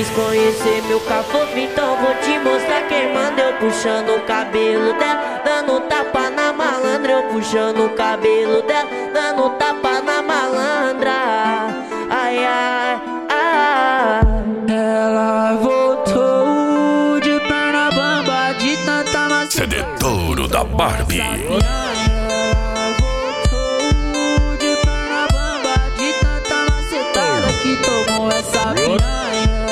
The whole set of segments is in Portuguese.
quis conhecer meu cafofo, então vou te mostrar quem manda. Eu puxando o cabelo dela, dando tapa na malandra. Eu puxando o cabelo dela, dando tapa na malandra. Ai, ai, ai. Ela voltou de perna bamba, de tanta macia. CD Touro da Barbie. Que tomou essa piranha.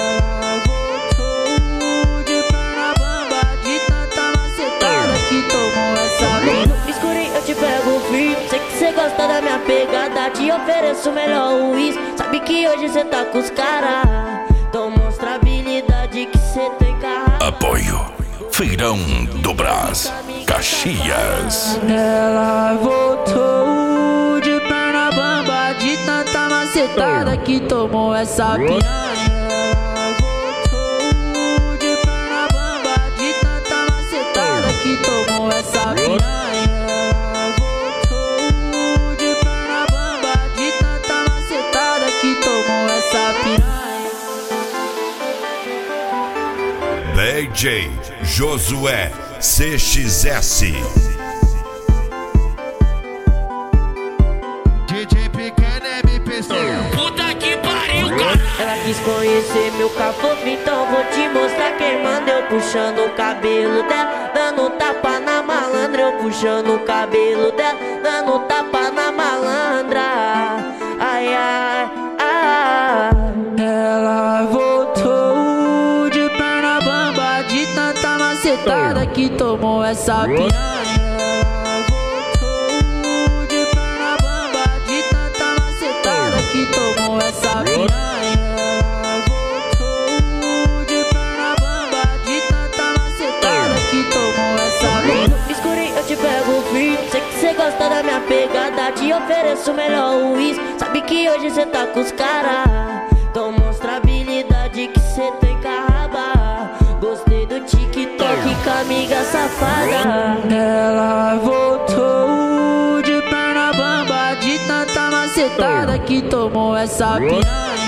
Voltou de perna bamba, de tanta macetada que tomou essa piranha. No escurinho eu te pego frio, sei que cê gosta da minha pegada. Te ofereço o melhor uísque, sabe que hoje cê tá com os caras. Então mostra a habilidade que cê tem, cara. Apoio Feirão do Brás, Caxias. Ela voltou de perna bamba, de tanta macetada que tomou essa piranha. Voltou de perna bamba, de tanta macetada que tomou essa piranha. Voltou de perna bamba, de tanta macetada que tomou essa piranha. DJ Josué CXS. DJ Pequeno MPC. Puta que pariu, cara. Ela quis conhecer meu cafofo, então vou te mostrar quem manda. Eu puxando o cabelo dela, dando tapa na malandra. Eu puxando o cabelo dela, dando tapa na malandra. Ai, ai, ai. Ela voltou de perna bamba, de tanta macetada que tomou essa piranha. Voltou de perna bamba, de tanta macetada que tomou essa piranha. Voltou de perna bamba, de tanta macetada que tomou essa piranha. No escurinho eu te pego frio, sei que cê gosta da minha pegada. Te ofereço o melhor uísque, sabe que hoje cê tá com os caras. Então mostra a habilidade que cê tem, carraba. Gostei do TikTok com a amiga safada. Ela voltou de perna bamba, de tanta macetada que tomou essa piranha.